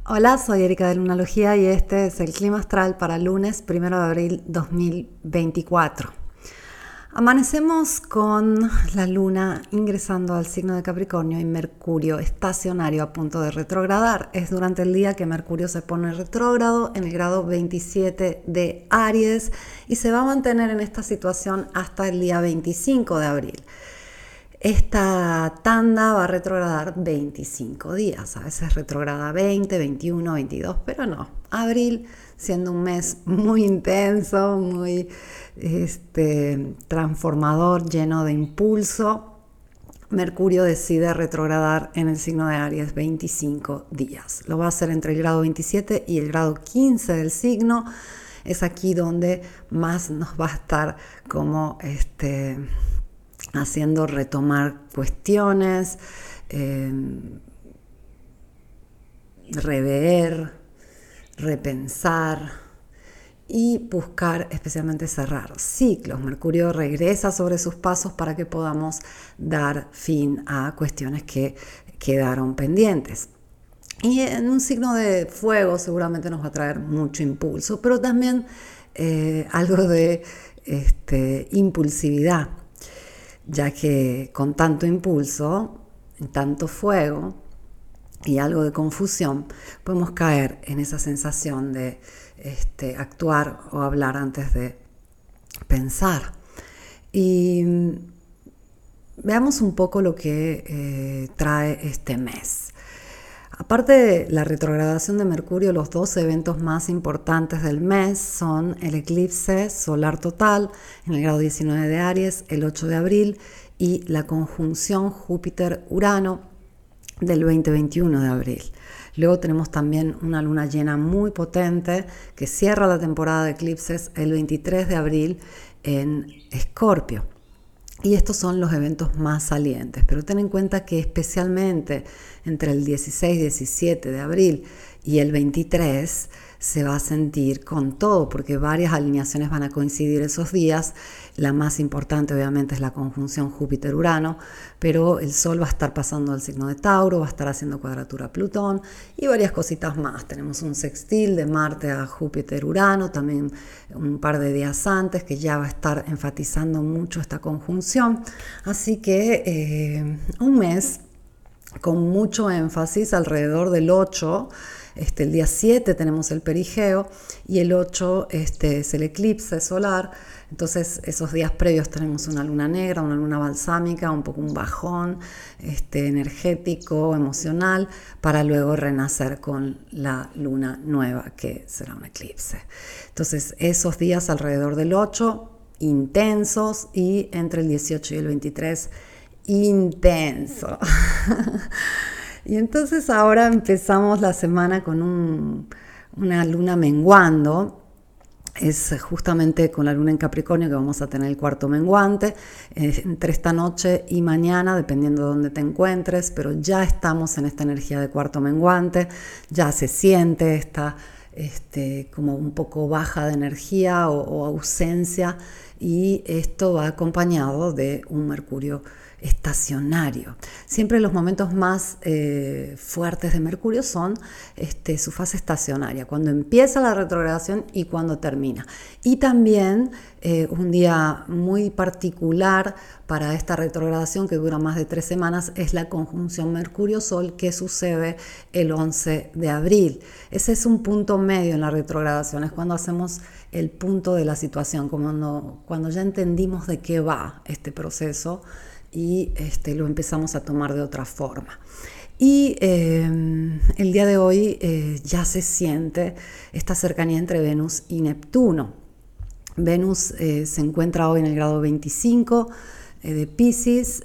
Hola, soy Erika de Lunalogía y este es el clima astral para lunes 1 de abril 2024. Amanecemos con la luna ingresando al signo de Capricornio y Mercurio estacionario a punto de retrogradar. Es durante el día que Mercurio se pone retrógrado en el grado 27 de Aries y se va a mantener en esta situación hasta el día 25 de abril. Esta tanda va a retrogradar 25 días, a veces retrograda 20, 21, 22, pero no. Abril, siendo un mes muy intenso, muy transformador, lleno de impulso, Mercurio decide retrogradar en el signo de Aries 25 días. Lo va a hacer entre el grado 27 y el grado 15 del signo. Es aquí donde más nos va a estar como haciendo retomar cuestiones, rever, repensar y buscar especialmente cerrar ciclos. Mercurio regresa sobre sus pasos para que podamos dar fin a cuestiones que quedaron pendientes. Y en un signo de fuego seguramente nos va a traer mucho impulso, pero también algo de impulsividad, ya que con tanto impulso, tanto fuego y algo de confusión, podemos caer en esa sensación de actuar o hablar antes de pensar. Y veamos un poco lo que trae este mes. Aparte de la retrogradación de Mercurio, los dos eventos más importantes del mes son el eclipse solar total en el grado 19 de Aries, el 8 de abril, y la conjunción Júpiter-Urano del 20-21 de abril. Luego tenemos también una luna llena muy potente que cierra la temporada de eclipses el 23 de abril en Escorpio. Y estos son los eventos más salientes, pero ten en cuenta que especialmente entre el 16-17 de abril y el 23 se va a sentir con todo, porque varias alineaciones van a coincidir esos días. La más importante obviamente es la conjunción Júpiter-Urano, pero el Sol va a estar pasando al signo de Tauro, va a estar haciendo cuadratura a Plutón y varias cositas más. Tenemos un sextil de Marte a Júpiter-Urano, también un par de días antes, que ya va a estar enfatizando mucho esta conjunción. Así que un mes con mucho énfasis alrededor del 8. El día 7 tenemos el perigeo y el 8 es el eclipse solar. Entonces esos días previos tenemos una luna negra, una luna balsámica, un poco un bajón energético, emocional, para luego renacer con la luna nueva que será un eclipse. Entonces esos días alrededor del 8 intensos y entre el 18 y el 23 intenso. Y entonces ahora empezamos la semana con una luna menguando. Es justamente con la luna en Capricornio que vamos a tener el cuarto menguante entre esta noche y mañana, dependiendo de dónde te encuentres, pero ya estamos en esta energía de cuarto menguante, ya se siente esta como un poco baja de energía o ausencia, y esto va acompañado de un Mercurio estacionario. Siempre los momentos más fuertes de Mercurio son su fase estacionaria, cuando empieza la retrogradación y cuando termina. Y también un día muy particular para esta retrogradación, que dura más de 3 semanas, es la conjunción Mercurio-Sol, que sucede el 11 de abril. Ese es un punto medio en la retrogradación, es cuando hacemos el punto de la situación, cuando ya entendimos de qué va este proceso y lo empezamos a tomar de otra forma. Y el día de hoy ya se siente esta cercanía entre Venus y Neptuno. Venus se encuentra hoy en el grado 25 de Piscis,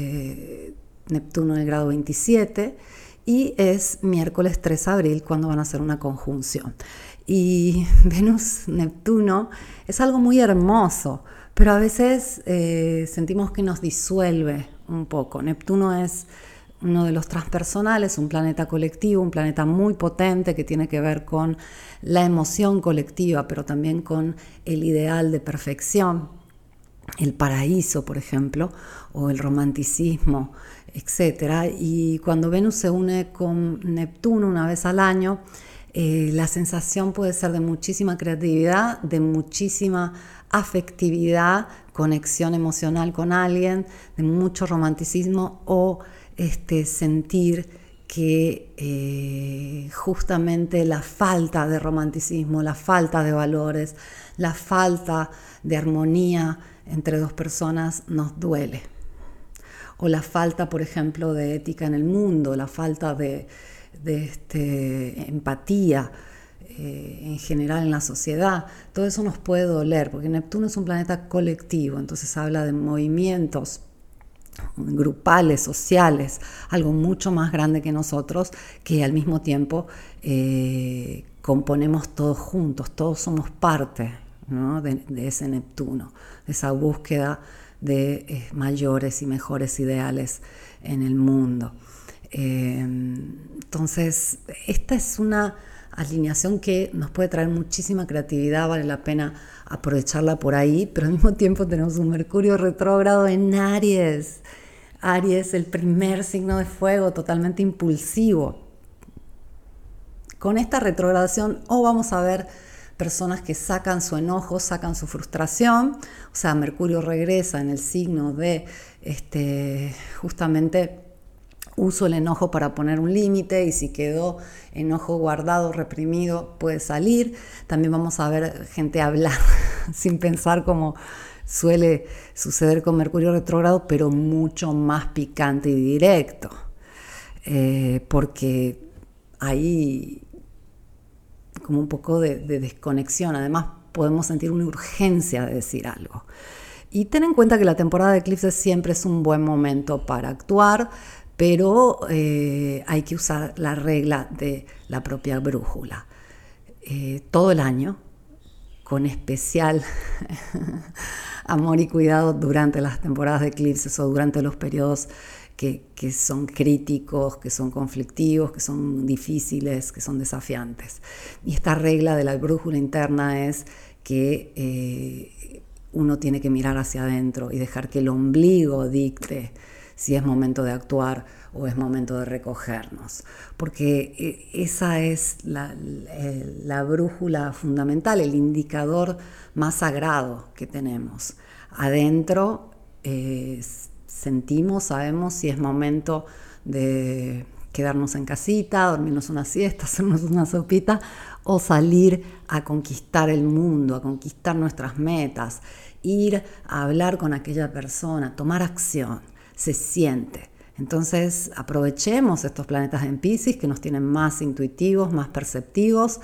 Neptuno en el grado 27, y es miércoles 3 de abril cuando van a hacer una conjunción. Y Venus-Neptuno es algo muy hermoso, pero a veces sentimos que nos disuelve un poco. Neptuno es uno de los transpersonales, un planeta colectivo, un planeta muy potente que tiene que ver con la emoción colectiva, pero también con el ideal de perfección. el paraíso, por ejemplo, o el romanticismo, etcétera. Y cuando Venus se une con Neptuno una vez al año, la sensación puede ser de muchísima creatividad, de muchísima afectividad, conexión emocional con alguien, de mucho romanticismo o sentir que justamente la falta de romanticismo, la falta de valores, la falta de armonía entre dos personas nos duele. O la falta, por ejemplo, de ética en el mundo, la falta de empatía en general en la sociedad. Todo eso nos puede doler, porque Neptuno es un planeta colectivo, entonces habla de movimientos grupales, sociales, algo mucho más grande que nosotros, que al mismo tiempo componemos todos juntos, todos somos parte, ¿no? de ese Neptuno, de esa búsqueda de mayores y mejores ideales en el mundo. Entonces, esta es una alineación que nos puede traer muchísima creatividad, vale la pena aprovecharla por ahí, pero al mismo tiempo tenemos un Mercurio retrógrado en Aries. Aries, el primer signo de fuego, totalmente impulsivo. Con esta retrogradación vamos a ver personas que sacan su enojo, sacan su frustración, o sea, Mercurio regresa en el signo de justamente uso el enojo para poner un límite, y si quedó enojo guardado, reprimido, puede salir. También vamos a ver gente hablar sin pensar, como suele suceder con Mercurio retrógrado, pero mucho más picante y directo, porque hay como un poco de desconexión. Además, podemos sentir una urgencia de decir algo. Y ten en cuenta que la temporada de eclipses siempre es un buen momento para actuar, pero hay que usar la regla de la propia brújula. Todo el año, con especial amor y cuidado durante las temporadas de eclipses o durante los periodos que son críticos, que son conflictivos, que son difíciles, que son desafiantes. Y esta regla de la brújula interna es que uno tiene que mirar hacia adentro y dejar que el ombligo dicte si es momento de actuar o es momento de recogernos, porque esa es la brújula fundamental, el indicador más sagrado que tenemos. Adentro sentimos, sabemos si es momento de quedarnos en casita, dormirnos una siesta, hacernos una sopita, o salir a conquistar el mundo, a conquistar nuestras metas, ir a hablar con aquella persona, tomar acción. Se siente. Entonces aprovechemos estos planetas en Piscis, que nos tienen más intuitivos, más perceptivos,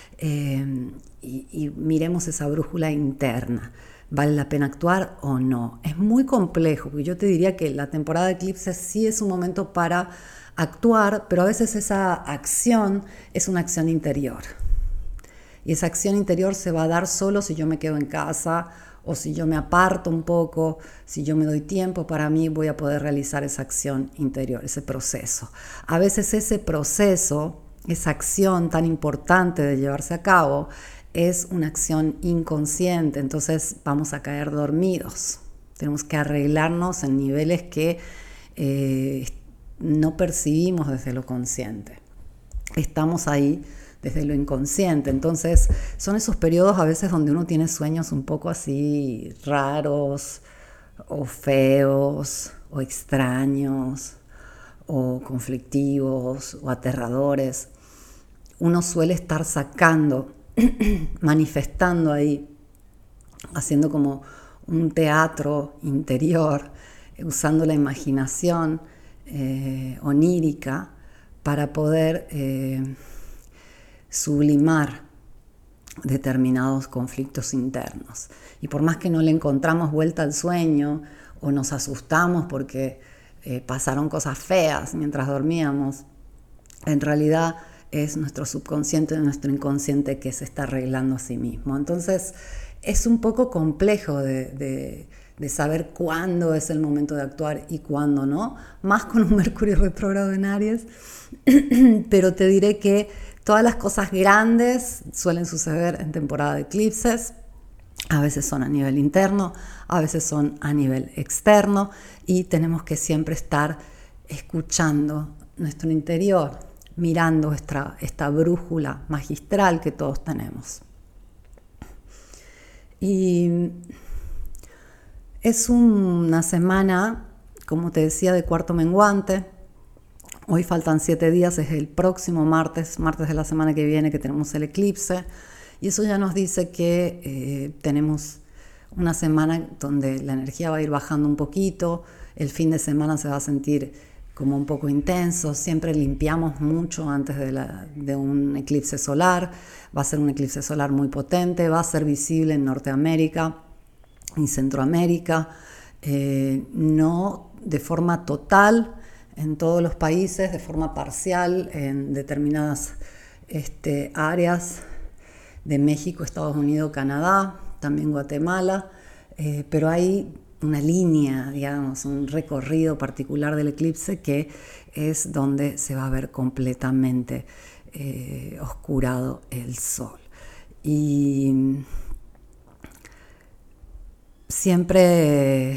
y miremos esa brújula interna. ¿Vale la pena actuar o no? Es muy complejo, porque yo te diría que la temporada de eclipses sí es un momento para actuar, pero a veces esa acción es una acción interior. Y esa acción interior se va a dar solo si yo me quedo en casa, o si yo me aparto un poco, si yo me doy tiempo para mí, voy a poder realizar esa acción interior, ese proceso. A veces ese proceso, esa acción tan importante de llevarse a cabo, es una acción inconsciente, entonces vamos a caer dormidos. Tenemos que arreglarnos en niveles que no percibimos desde lo consciente. Estamos ahí desde lo inconsciente. Entonces son esos periodos a veces donde uno tiene sueños un poco así raros o feos o extraños o conflictivos o aterradores. Uno suele estar sacando, manifestando ahí, haciendo como un teatro interior, usando la imaginación onírica para poder sublimar determinados conflictos internos. Y por más que no le encontramos vuelta al sueño o nos asustamos porque pasaron cosas feas mientras dormíamos, en realidad es nuestro subconsciente, nuestro inconsciente que se está arreglando a sí mismo. Entonces es un poco complejo de saber cuándo es el momento de actuar y cuándo no, más con un Mercurio retrógrado en Aries, pero te diré que todas las cosas grandes suelen suceder en temporada de eclipses. A veces son a nivel interno, a veces son a nivel externo, y tenemos que siempre estar escuchando nuestro interior, mirando esta brújula magistral que todos tenemos. Y es una semana, como te decía, de cuarto menguante. Hoy faltan 7 días, es el próximo martes de la semana que viene que tenemos el eclipse. Y eso ya nos dice que tenemos una semana donde la energía va a ir bajando un poquito, el fin de semana se va a sentir como un poco intenso, siempre limpiamos mucho antes de un eclipse solar, va a ser un eclipse solar muy potente, va a ser visible en Norteamérica y Centroamérica, no de forma total en todos los países, de forma parcial en determinadas áreas de México, Estados Unidos, Canadá, también Guatemala, pero hay una línea, digamos, un recorrido particular del eclipse que es donde se va a ver completamente oscurado el sol. Y siempre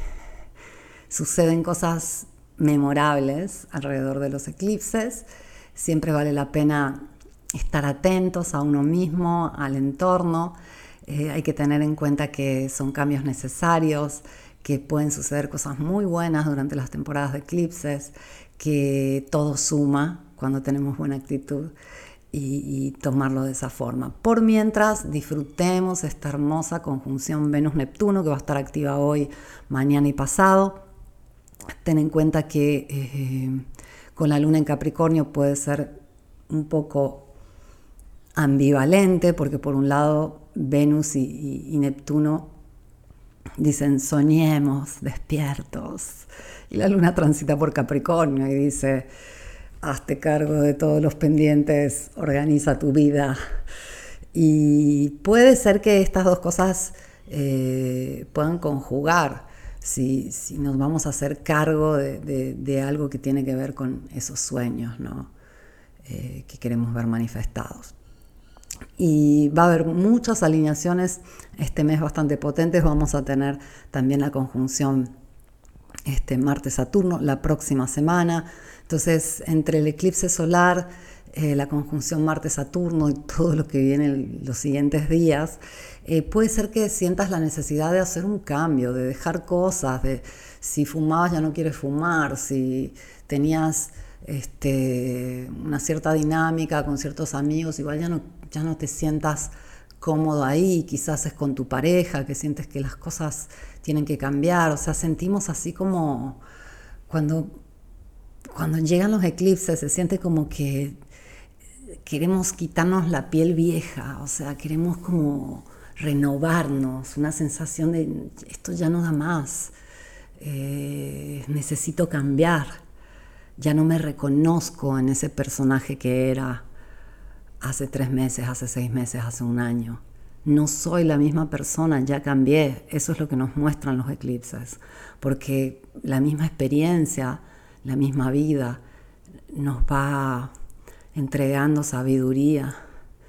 suceden cosas memorables alrededor de los eclipses, siempre vale la pena estar atentos a uno mismo, al entorno. Hay que tener en cuenta que son cambios necesarios, que pueden suceder cosas muy buenas durante las temporadas de eclipses, que todo suma cuando tenemos buena actitud y tomarlo de esa forma. Por mientras, disfrutemos esta hermosa conjunción Venus-Neptuno que va a estar activa hoy, mañana y pasado. Ten en cuenta que con la luna en Capricornio puede ser un poco ambivalente, porque por un lado Venus y Neptuno dicen soñemos despiertos, y la luna transita por Capricornio y dice hazte cargo de todos los pendientes, organiza tu vida. Y puede ser que estas dos cosas puedan conjugar si nos vamos a hacer cargo de algo que tiene que ver con esos sueños, ¿no? Que queremos ver manifestados. Y va a haber muchas alineaciones este mes bastante potentes. Vamos a tener también la conjunción Marte-Saturno la próxima semana. Entonces, entre el eclipse solar, la conjunción Marte-Saturno y todo lo que viene los siguientes días, puede ser que sientas la necesidad de hacer un cambio, de dejar cosas, de si fumabas ya no quieres fumar, si tenías una cierta dinámica con ciertos amigos, igual ya no te sientas cómodo ahí, quizás es con tu pareja, que sientes que las cosas tienen que cambiar. O sea, sentimos así como cuando llegan los eclipses, se siente como que queremos quitarnos la piel vieja, o sea, queremos como renovarnos, una sensación de esto ya no da más, necesito cambiar, ya no me reconozco en ese personaje que era hace 3 meses, hace 6 meses, hace un año. No soy la misma persona, ya cambié. Eso es lo que nos muestran los eclipses, porque la misma experiencia, la misma vida nos va entregando sabiduría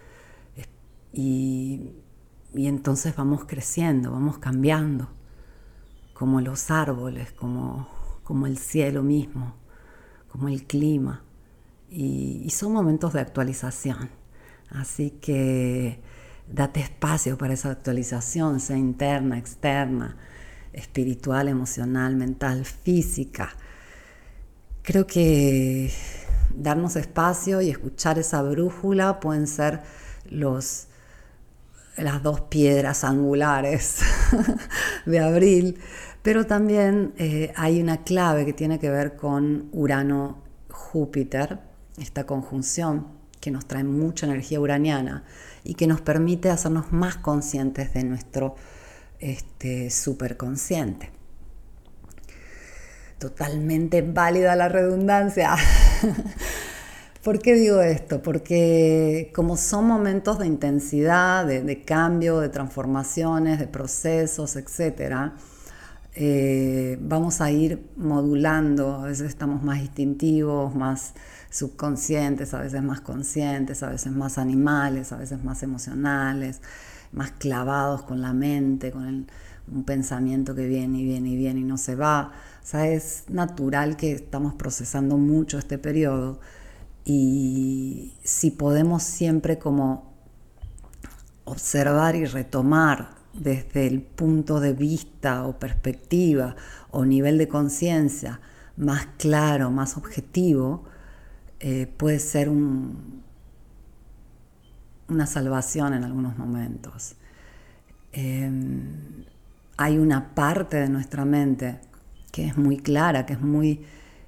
y entonces vamos creciendo, vamos cambiando, como los árboles, como el cielo mismo, como el clima. Y son momentos de actualización. Así que date espacio para esa actualización, sea interna, externa, espiritual, emocional, mental, física. Creo que darnos espacio y escuchar esa brújula pueden ser las 2 piedras angulares de abril, pero también hay una clave que tiene que ver con Urano-Júpiter, esta conjunción que nos trae mucha energía uraniana y que nos permite hacernos más conscientes de nuestro superconsciente. Totalmente válida la redundancia. ¿Por qué digo esto? Porque como son momentos de intensidad, de cambio, de transformaciones, de procesos, etc., vamos a ir modulando. A veces estamos más instintivos, más subconscientes, a veces más conscientes, a veces más animales, a veces más emocionales, más clavados con la mente, con un pensamiento que viene y viene y viene y no se va. O sea, es natural que estamos procesando mucho este periodo, y si podemos siempre como observar y retomar desde el punto de vista o perspectiva o nivel de conciencia más claro, más objetivo, puede ser una salvación en algunos momentos. Hay una parte de nuestra mente que es muy clara, que es muy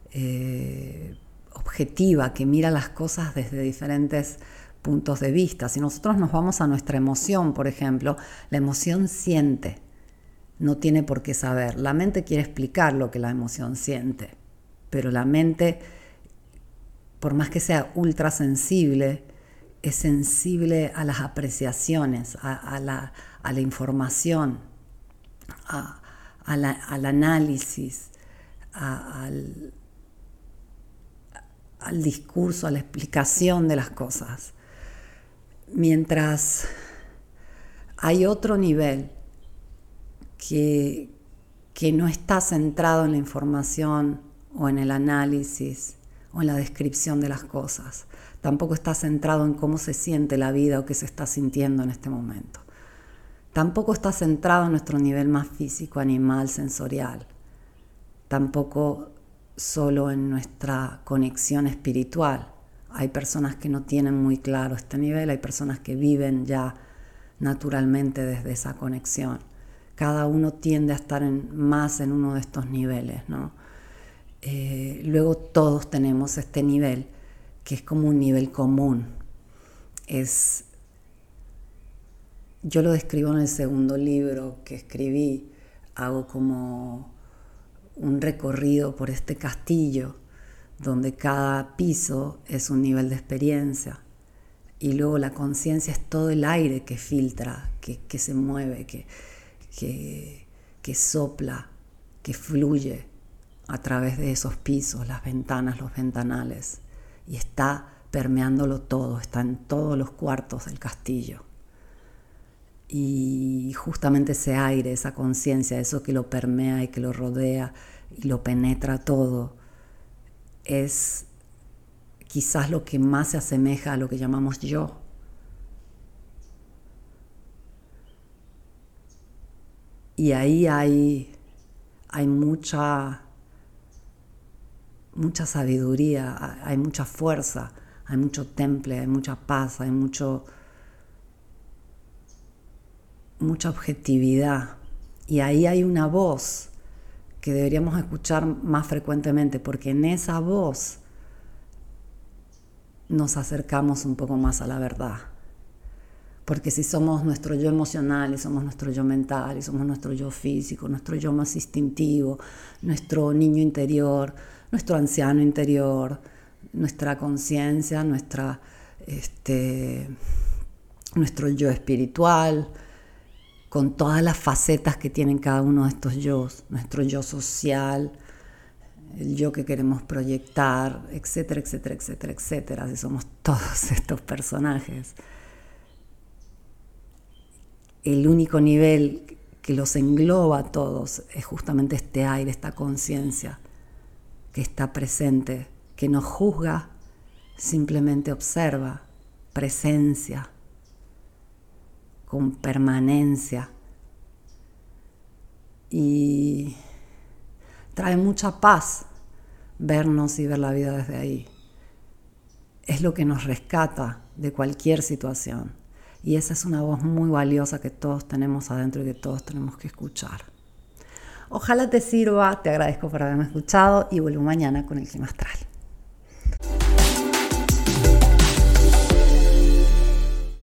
objetiva, que mira las cosas desde diferentes puntos de vista. Si nosotros nos vamos a nuestra emoción, por ejemplo, la emoción siente, no tiene por qué saber. La mente quiere explicar lo que la emoción siente, pero la mente, por más que sea ultra sensible, es sensible a las apreciaciones, a la información, al análisis, al discurso, a la explicación de las cosas. Mientras hay otro nivel que no está centrado en la información o en el análisis o en la descripción de las cosas. Tampoco está centrado en cómo se siente la vida o qué se está sintiendo en este momento. Tampoco está centrado en nuestro nivel más físico, animal, sensorial. Tampoco solo en nuestra conexión espiritual. Hay personas que no tienen muy claro este nivel, hay personas que viven ya naturalmente desde esa conexión. Cada uno tiende a estar más en uno de estos niveles, ¿no? Luego todos tenemos este nivel, que es como un nivel común. Yo lo describo en el segundo libro que escribí. Hago como un recorrido por este castillo, donde cada piso es un nivel de experiencia. Y luego la conciencia es todo el aire que filtra, que se mueve, que sopla, que fluye a través de esos pisos, las ventanas, los ventanales. Y está permeándolo todo, está en todos los cuartos del castillo. Y justamente ese aire, esa conciencia, eso que lo permea y que lo rodea y lo penetra todo, es quizás lo que más se asemeja a lo que llamamos yo. Y ahí hay mucha sabiduría, hay mucha fuerza, hay mucho temple, hay mucha paz, hay mucha objetividad. Y ahí hay una voz que deberíamos escuchar más frecuentemente, porque en esa voz nos acercamos un poco más a la verdad. Porque si somos nuestro yo emocional, y somos nuestro yo mental, y somos nuestro yo físico, nuestro yo más instintivo, nuestro niño interior, nuestro anciano interior, nuestra conciencia, nuestro yo espiritual, con todas las facetas que tienen cada uno de estos yos, nuestro yo social, el yo que queremos proyectar, etcétera, etcétera, etcétera, etcétera, si somos todos estos personajes. El único nivel que los engloba a todos es justamente este aire, esta conciencia que está presente, que no juzga, simplemente observa, presencia, con permanencia. Y trae mucha paz vernos y ver la vida desde ahí. Es lo que nos rescata de cualquier situación. Y esa es una voz muy valiosa que todos tenemos adentro y que todos tenemos que escuchar. Ojalá te sirva, te agradezco por haberme escuchado y vuelvo mañana con el clima astral.